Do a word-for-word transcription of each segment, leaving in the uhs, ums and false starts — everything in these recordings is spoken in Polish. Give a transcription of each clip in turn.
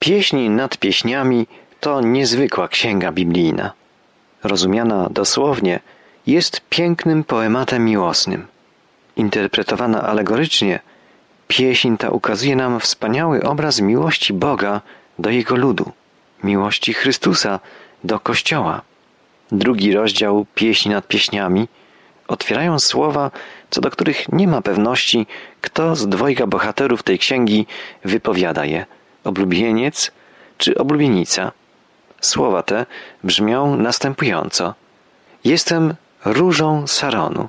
Pieśń nad pieśniami to niezwykła księga biblijna. Rozumiana dosłownie, jest pięknym poematem miłosnym. Interpretowana alegorycznie, pieśń ta ukazuje nam wspaniały obraz miłości Boga do Jego ludu, miłości Chrystusa do Kościoła. Drugi rozdział Pieśni nad pieśniami otwierają słowa, co do których nie ma pewności, kto z dwojga bohaterów tej księgi wypowiada je, oblubieniec czy oblubienica. Słowa te brzmią następująco. Jestem różą Saronu.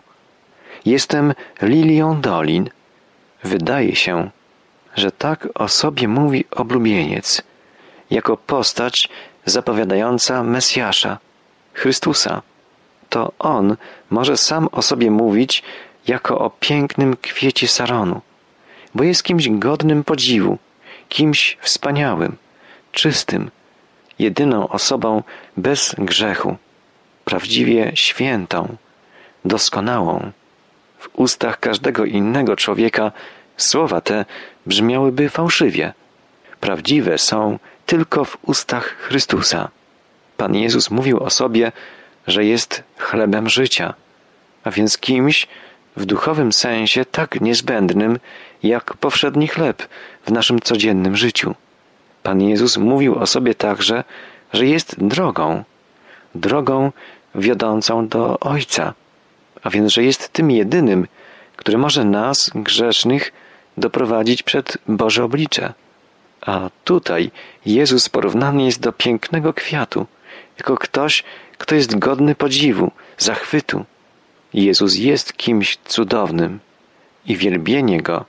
Jestem lilią dolin. Wydaje się, że tak o sobie mówi oblubieniec, jako postać zapowiadająca Mesjasza, Chrystusa. To On może sam o sobie mówić jako o pięknym kwiecie Saronu, bo jest kimś godnym podziwu, kimś wspaniałym, czystym, jedyną osobą bez grzechu, prawdziwie świętą, doskonałą. W ustach każdego innego człowieka słowa te brzmiałyby fałszywie. Prawdziwe są tylko w ustach Chrystusa. Pan Jezus mówił o sobie, że jest chlebem życia, a więc kimś w duchowym sensie tak niezbędnym, jak powszedni chleb w naszym codziennym życiu. Pan Jezus mówił o sobie także, że jest drogą, drogą wiodącą do Ojca, a więc, że jest tym jedynym, który może nas, grzesznych, doprowadzić przed Boże oblicze. A tutaj Jezus porównany jest do pięknego kwiatu, jako ktoś, kto jest godny podziwu, zachwytu. Jezus jest kimś cudownym i wielbienie Go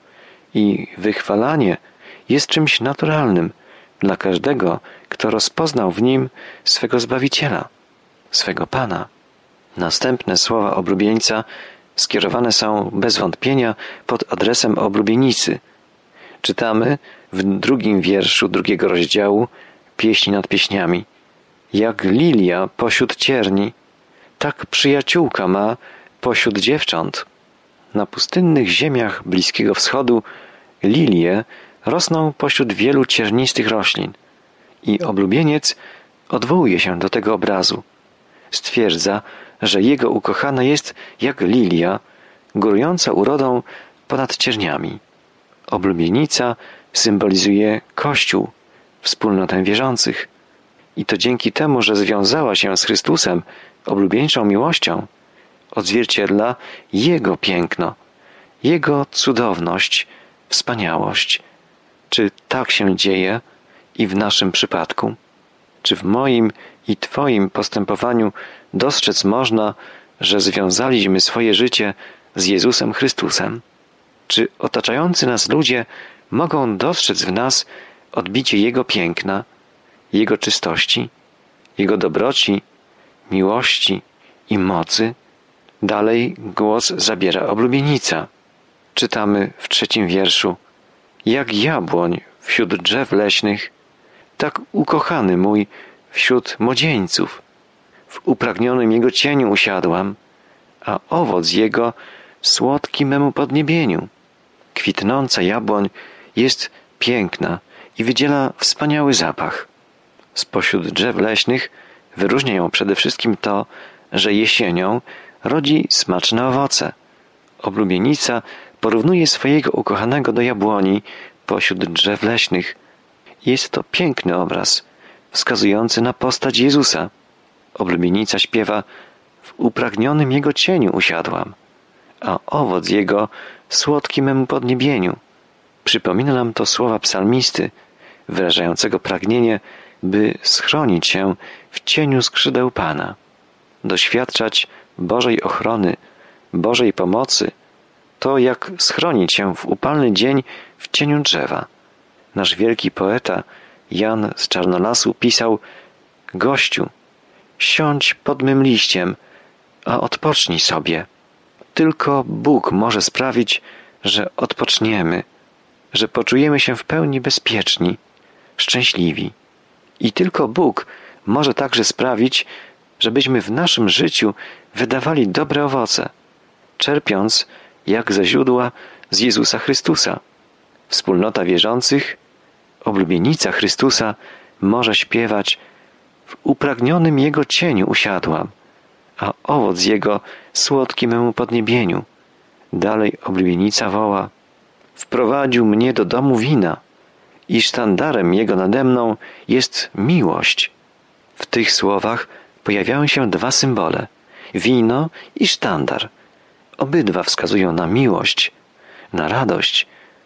i wychwalanie jest czymś naturalnym dla każdego, kto rozpoznał w Nim swego Zbawiciela, swego Pana. Następne słowa oblubieńca skierowane są bez wątpienia pod adresem oblubienicy. Czytamy w drugim wierszu drugiego rozdziału Pieśni nad pieśniami. Jak lilia pośród cierni, tak przyjaciółka ma pośród dziewcząt. Na pustynnych ziemiach Bliskiego Wschodu lilie rosną pośród wielu ciernistych roślin i oblubieniec odwołuje się do tego obrazu. Stwierdza, że jego ukochana jest jak lilia, górująca urodą ponad cierniami. Oblubienica symbolizuje Kościół, wspólnotę wierzących. I to dzięki temu, że związała się z Chrystusem oblubieńczą miłością, odzwierciedla Jego piękno, Jego cudowność, wspaniałość. Czy tak się dzieje i w naszym przypadku? Czy w moim i Twoim postępowaniu dostrzec można, że związaliśmy swoje życie z Jezusem Chrystusem? Czy otaczający nas ludzie mogą dostrzec w nas odbicie Jego piękna, Jego czystości, Jego dobroci, miłości i mocy? Dalej głos zabiera oblubienica. Czytamy w trzecim wierszu. Jak jabłoń wśród drzew leśnych, tak ukochany mój wśród młodzieńców. W upragnionym Jego cieniu usiadłam, a owoc Jego słodki memu podniebieniu. Kwitnąca jabłoń jest piękna i wydziela wspaniały zapach. Spośród drzew leśnych wyróżnia ją przede wszystkim to, że jesienią rodzi smaczne owoce. Oblubienica porównuje swojego ukochanego do jabłoni pośród drzew leśnych. Jest to piękny obraz, wskazujący na postać Jezusa. Oblubienica śpiewa, w upragnionym Jego cieniu usiadłam, a owoc Jego słodki memu podniebieniu. Przypomina nam to słowa psalmisty, wyrażającego pragnienie, by schronić się w cieniu skrzydeł Pana, doświadczać Bożej ochrony, Bożej pomocy, to jak schronić się w upalny dzień w cieniu drzewa. Nasz wielki poeta Jan z Czarnolasu pisał: Gościu, siądź pod mym liściem, a odpocznij sobie. Tylko Bóg może sprawić, że odpoczniemy, że poczujemy się w pełni bezpieczni, szczęśliwi. I tylko Bóg może także sprawić, żebyśmy w naszym życiu wydawali dobre owoce, czerpiąc jak ze źródła z Jezusa Chrystusa. Wspólnota wierzących oblubienica Chrystusa może śpiewać: w upragnionym Jego cieniu usiadłam, a owoc Jego słodki memu podniebieniu. Dalej oblubienica woła: wprowadził mnie do domu wina i sztandarem Jego nade mną jest miłość. W tych słowach pojawiają się dwa symbole: wino i sztandar. Obydwa wskazują na miłość, na radość.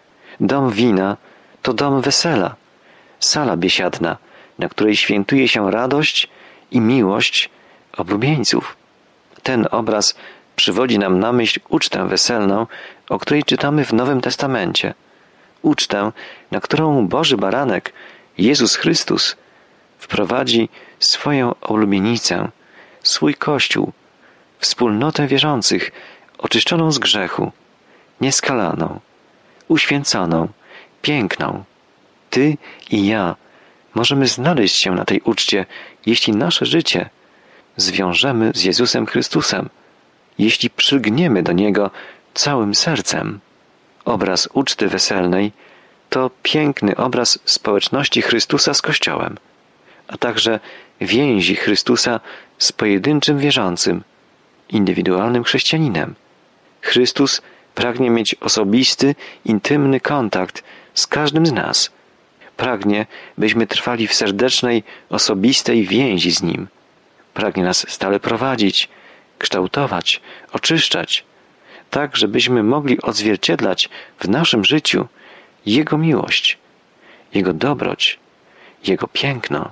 Dom wina to dom wesela, sala biesiadna, na której świętuje się radość i miłość oblubieńców. Ten obraz przywodzi nam na myśl ucztę weselną, o której czytamy w Nowym Testamencie. Ucztę, na którą Boży Baranek, Jezus Chrystus, wprowadzi swoją oblubienicę, swój Kościół, wspólnotę wierzących, oczyszczoną z grzechu, nieskalaną, uświęconą, piękną. Ty i ja możemy znaleźć się na tej uczcie, jeśli nasze życie zwiążemy z Jezusem Chrystusem, jeśli przylgniemy do Niego całym sercem. Obraz uczty weselnej to piękny obraz społeczności Chrystusa z Kościołem, a także więzi Chrystusa z pojedynczym wierzącym, indywidualnym chrześcijaninem. Chrystus pragnie mieć osobisty, intymny kontakt z każdym z nas. Pragnie, byśmy trwali w serdecznej, osobistej więzi z Nim. Pragnie nas stale prowadzić, kształtować, oczyszczać, tak, żebyśmy mogli odzwierciedlać w naszym życiu Jego miłość, Jego dobroć, Jego piękno.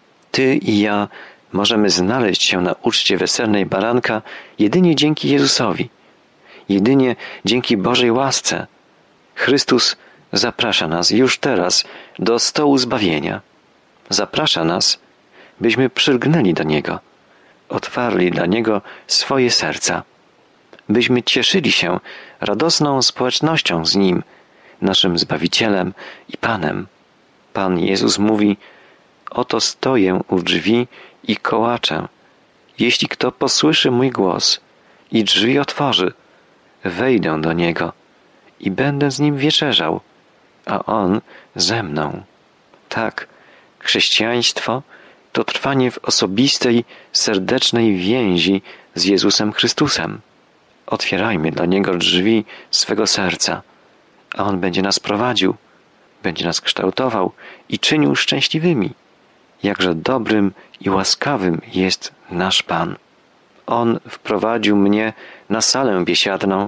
Ty i ja możemy znaleźć się na uczcie weselnej Baranka jedynie dzięki Jezusowi, jedynie dzięki Bożej łasce. Chrystus zaprasza nas już teraz do stołu zbawienia. Zaprasza nas, byśmy przylgnęli do Niego, otwarli dla Niego swoje serca, byśmy cieszyli się radosną społecznością z Nim, naszym Zbawicielem i Panem. Pan Jezus mówi: oto stoję u drzwi i kołaczę. Jeśli kto posłyszy mój głos i drzwi otworzy, wejdę do niego i będę z nim wieczerzał, a on ze mną. Tak, chrześcijaństwo to trwanie w osobistej, serdecznej więzi z Jezusem Chrystusem. Otwierajmy dla Niego drzwi swego serca, a On będzie nas prowadził, będzie nas kształtował i czynił szczęśliwymi. Jakże dobrym i łaskawym jest nasz Pan. On wprowadził mnie na salę biesiadną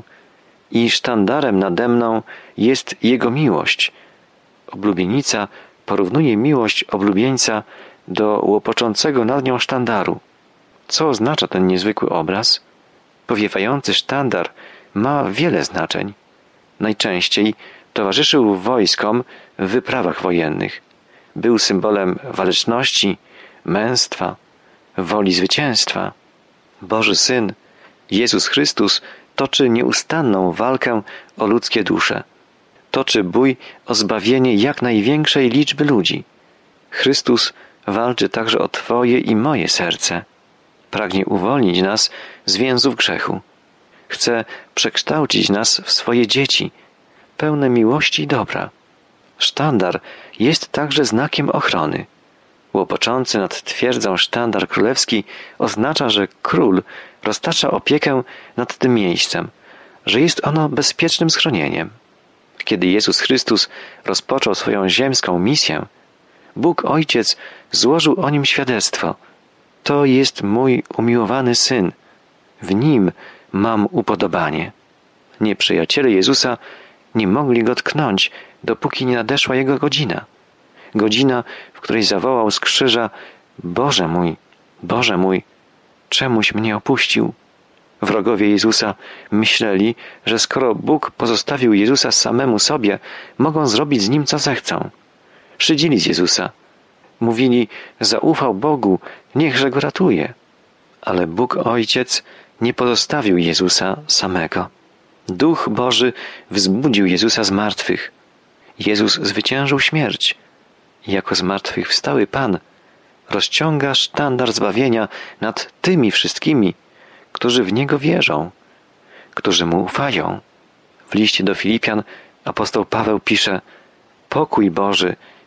i sztandarem nade mną jest Jego miłość. Oblubienica porównuje miłość oblubieńca do łopoczącego nad nią sztandaru. Co oznacza ten niezwykły obraz? Powiewający sztandar ma wiele znaczeń. Najczęściej towarzyszył wojskom w wyprawach wojennych. Był symbolem waleczności, męstwa, woli zwycięstwa. Boży Syn, Jezus Chrystus, toczy nieustanną walkę o ludzkie dusze. Toczy bój o zbawienie jak największej liczby ludzi. Chrystus walczy także o Twoje i moje serce. Pragnie uwolnić nas z więzów grzechu. Chce przekształcić nas w swoje dzieci, pełne miłości i dobra. Sztandar jest także znakiem ochrony. Łopoczący nad twierdzą sztandar królewski oznacza, że król roztacza opiekę nad tym miejscem, że jest ono bezpiecznym schronieniem. Kiedy Jezus Chrystus rozpoczął swoją ziemską misję, Bóg Ojciec złożył o Nim świadectwo. To jest mój umiłowany Syn. W Nim mam upodobanie. Nieprzyjaciele Jezusa nie mogli Go tknąć, dopóki nie nadeszła Jego godzina. Godzina, w której zawołał z krzyża: Boże mój, Boże mój, czemuś mnie opuścił? Wrogowie Jezusa myśleli, że skoro Bóg pozostawił Jezusa samemu sobie, mogą zrobić z Nim co zechcą. Szydzili z Jezusa. Mówili: zaufał Bogu, niechże Go ratuje. Ale Bóg Ojciec nie pozostawił Jezusa samego. Duch Boży wzbudził Jezusa z martwych. Jezus zwyciężył śmierć. Jako zmartwychwstały Pan rozciąga sztandar zbawienia nad tymi wszystkimi, którzy w Niego wierzą, którzy Mu ufają. W liście do Filipian apostoł Paweł pisze: pokój Boży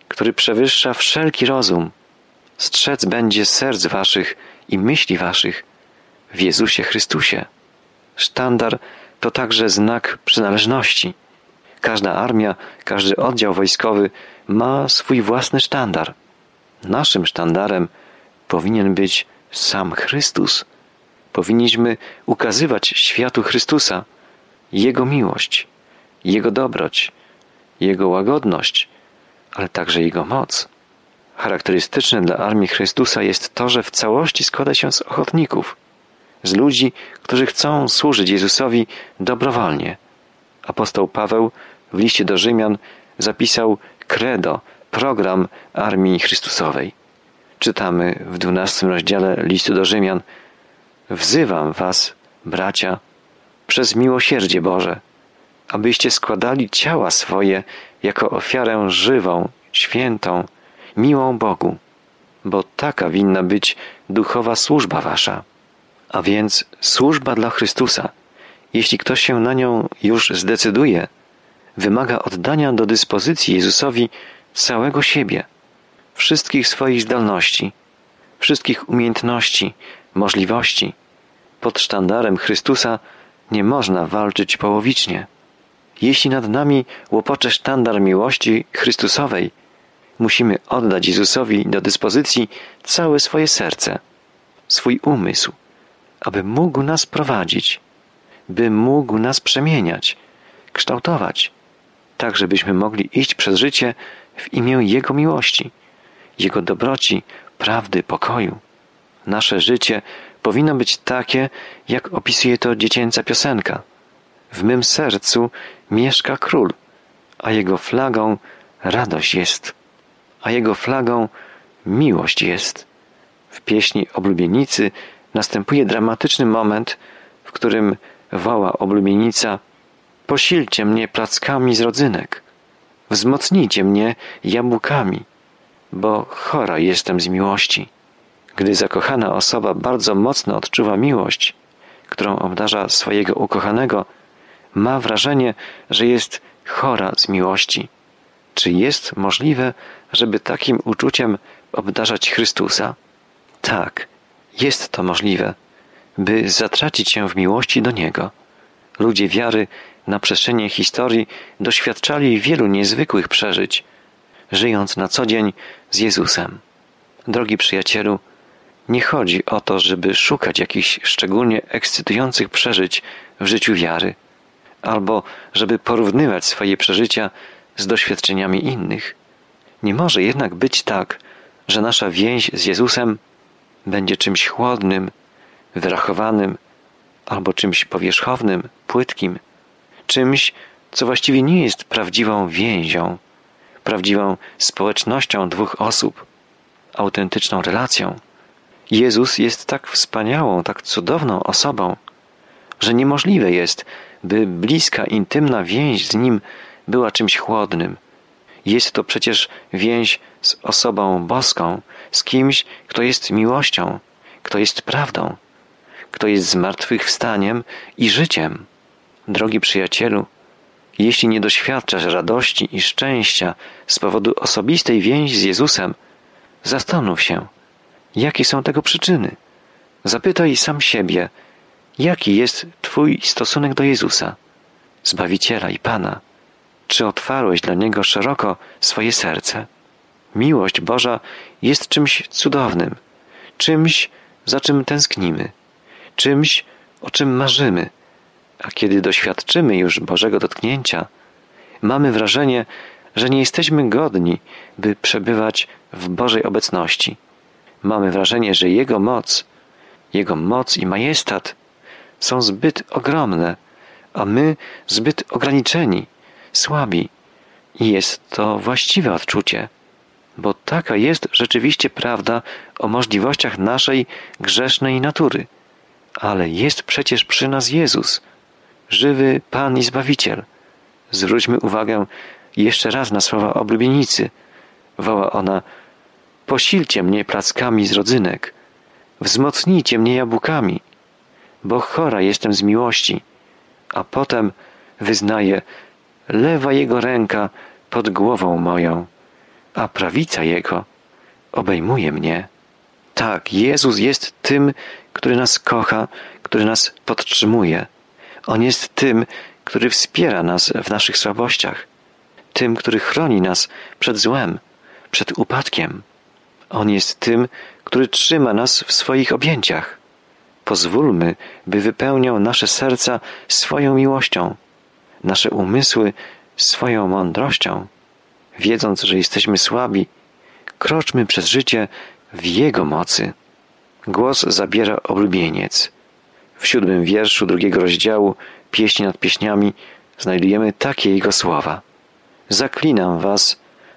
który przewyższa wszelki rozum, strzec będzie serc waszych i myśli waszych w Jezusie Chrystusie. Sztandar to także znak przynależności. Każda armia, każdy oddział wojskowy ma swój własny sztandar. Naszym sztandarem powinien być sam Chrystus. Powinniśmy ukazywać światu Chrystusa, Jego miłość, Jego dobroć, Jego łagodność, ale także Jego moc. Charakterystyczne dla armii Chrystusa jest to, że w całości składa się z ochotników, z ludzi, którzy chcą służyć Jezusowi dobrowolnie. Apostoł Paweł w liście do Rzymian zapisał credo, program armii Chrystusowej. Czytamy w dwunastym rozdziale listu do Rzymian: wzywam was, bracia, przez miłosierdzie Boże, abyście składali ciała swoje jako ofiarę żywą, świętą, miłą Bogu, bo taka winna być duchowa służba wasza. A więc służba dla Chrystusa, jeśli ktoś się na nią już zdecyduje, wymaga oddania do dyspozycji Jezusowi całego siebie, wszystkich swoich zdolności, wszystkich umiejętności, możliwości. Pod sztandarem Chrystusa nie można walczyć połowicznie. Jeśli nad nami łopocze sztandar miłości Chrystusowej, musimy oddać Jezusowi do dyspozycji całe swoje serce, swój umysł, aby mógł nas prowadzić, by mógł nas przemieniać, kształtować, tak żebyśmy mogli iść przez życie w imię Jego miłości, Jego dobroci, prawdy, pokoju. Nasze życie powinno być takie, jak opisuje to dziecięca piosenka. W mym sercu mieszka Król, a Jego flagą radość jest, a Jego flagą miłość jest. W pieśni Oblubienicy następuje dramatyczny moment, w którym woła oblubienica: posilcie mnie plackami z rodzynek, wzmocnijcie mnie jabłkami, bo chora jestem z miłości. Gdy zakochana osoba bardzo mocno odczuwa miłość, którą obdarza swojego ukochanego, ma wrażenie, że jest chora z miłości. Czy jest możliwe, żeby takim uczuciem obdarzać Chrystusa? Tak, jest to możliwe, by zatracić się w miłości do Niego. Ludzie wiary na przestrzeni historii doświadczali wielu niezwykłych przeżyć, żyjąc na co dzień z Jezusem. Drogi przyjacielu, nie chodzi o to, żeby szukać jakichś szczególnie ekscytujących przeżyć w życiu wiary, albo żeby porównywać swoje przeżycia z doświadczeniami innych. Nie może jednak być tak, że nasza więź z Jezusem będzie czymś chłodnym, wyrachowanym, albo czymś powierzchownym, płytkim, czymś, co właściwie nie jest prawdziwą więzią, prawdziwą społecznością dwóch osób, autentyczną relacją. Jezus jest tak wspaniałą, tak cudowną osobą, że niemożliwe jest, by bliska, intymna więź z Nim była czymś chłodnym. Jest to przecież więź z osobą boską, z kimś, kto jest miłością, kto jest prawdą, kto jest zmartwychwstaniem i życiem. Drogi przyjacielu, jeśli nie doświadczasz radości i szczęścia z powodu osobistej więzi z Jezusem, zastanów się, jakie są tego przyczyny. Zapytaj sam siebie, jaki jest Twój stosunek do Jezusa, Zbawiciela i Pana. Czy otwarłeś dla Niego szeroko swoje serce? Miłość Boża jest czymś cudownym, czymś, za czym tęsknimy, czymś, o czym marzymy. A kiedy doświadczymy już Bożego dotknięcia, mamy wrażenie, że nie jesteśmy godni, by przebywać w Bożej obecności. Mamy wrażenie, że Jego moc, Jego moc i majestat są zbyt ogromne, a my zbyt ograniczeni, słabi. I jest to właściwe odczucie, bo taka jest rzeczywiście prawda o możliwościach naszej grzesznej natury. Ale jest przecież przy nas Jezus, żywy Pan i Zbawiciel. Zwróćmy uwagę jeszcze raz na słowa oblubienicy. Woła ona: posilcie mnie plackami z rodzynek, wzmocnijcie mnie jabłkami, bo chora jestem z miłości. A potem wyznaje: lewa Jego ręka pod głową moją, a prawica Jego obejmuje mnie. Tak, Jezus jest tym, który nas kocha, który nas podtrzymuje. On jest tym, który wspiera nas w naszych słabościach, tym, który chroni nas przed złem, przed upadkiem. On jest tym, który trzyma nas w swoich objęciach. Pozwólmy, by wypełniał nasze serca swoją miłością, nasze umysły swoją mądrością. Wiedząc, że jesteśmy słabi, kroczmy przez życie w Jego mocy. Głos zabiera oblubieniec. W siódmym wierszu drugiego rozdziału Pieśni nad pieśniami znajdujemy takie Jego słowa. Zaklinam was,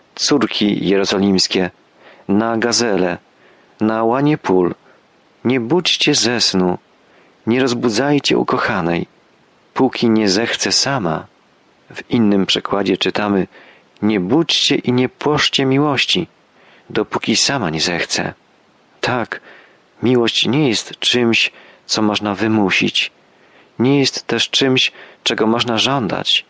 córki jerozolimskie, na gazele, na łanie pól. Nie budźcie ze snu, nie rozbudzajcie ukochanej, póki nie zechce sama. W innym przekładzie czytamy: nie budźcie i nie płoszcie miłości, dopóki sama nie zechce. Tak, miłość nie jest czymś, co można wymusić. Nie jest też czymś, czego można żądać.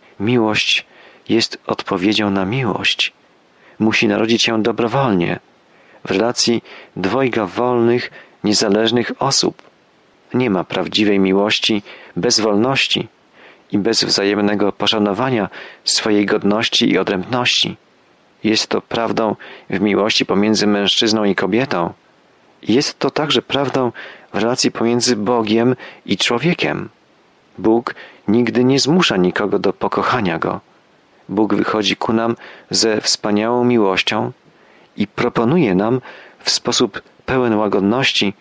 Miłość jest odpowiedzią na miłość. Musi narodzić się dobrowolnie, w relacji dwojga wolnych, niezależnych osób. Nie ma prawdziwej miłości bez wolności i bez wzajemnego poszanowania swojej godności i odrębności. Jest to prawdą w miłości pomiędzy mężczyzną i kobietą. Jest to także prawdą w relacji pomiędzy Bogiem i człowiekiem. Bóg nigdy nie zmusza nikogo do pokochania Go. Bóg wychodzi ku nam ze wspaniałą miłością i proponuje nam w sposób pełen łagodności: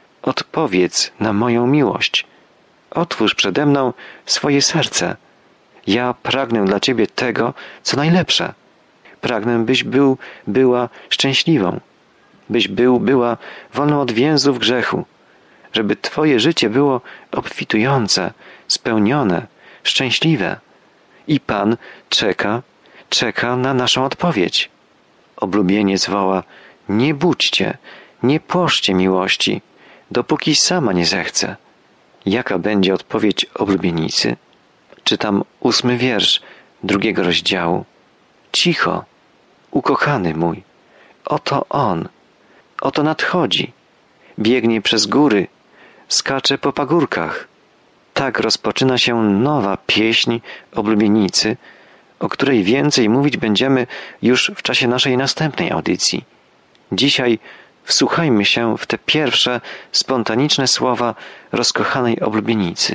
odpowiedz na moją miłość. Otwórz przede mną swoje serce. Ja pragnę dla Ciebie tego, co najlepsze. Pragnę, byś był, była szczęśliwą. Byś był, była wolną od więzów grzechu. Żeby Twoje życie było obfitujące, spełnione, szczęśliwe. I Pan czeka, czeka na naszą odpowiedź. Oblubieniec woła: nie budźcie, nie płoszcie miłości, dopóki sama nie zechce. Jaka będzie odpowiedź oblubienicy? Czytam ósmy wiersz drugiego rozdziału. Cicho, ukochany mój, oto on, oto nadchodzi, biegnie przez góry, skacze po pagórkach. Tak rozpoczyna się nowa pieśń oblubienicy, o której więcej mówić będziemy już w czasie naszej następnej audycji. Dzisiaj wsłuchajmy się w te pierwsze, spontaniczne słowa rozkochanej oblubienicy.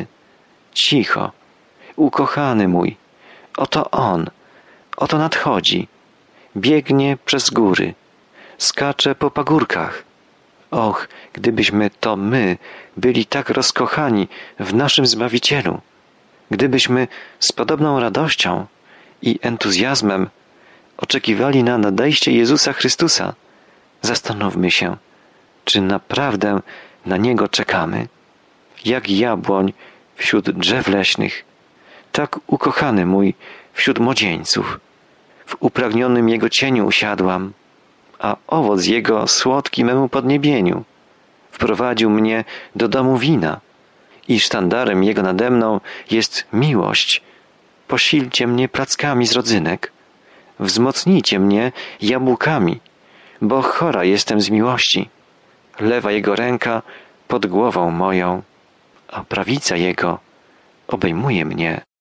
Cicho, ukochany mój, oto on, oto nadchodzi, biegnie przez góry, skacze po pagórkach. Och, gdybyśmy to my byli tak rozkochani w naszym Zbawicielu, gdybyśmy z podobną radością i entuzjazmem oczekiwali na nadejście Jezusa Chrystusa, zastanówmy się, czy naprawdę na Niego czekamy. Jak jabłoń wśród drzew leśnych, tak ukochany mój wśród młodzieńców. W upragnionym Jego cieniu usiadłam, a owoc Jego słodki memu podniebieniu. Wprowadził mnie do domu wina i sztandarem Jego nade mną jest miłość. Posilcie mnie plackami z rodzynek, wzmocnijcie mnie jabłkami, bo chora jestem z miłości. Lewa Jego ręka pod głową moją, a prawica Jego obejmuje mnie.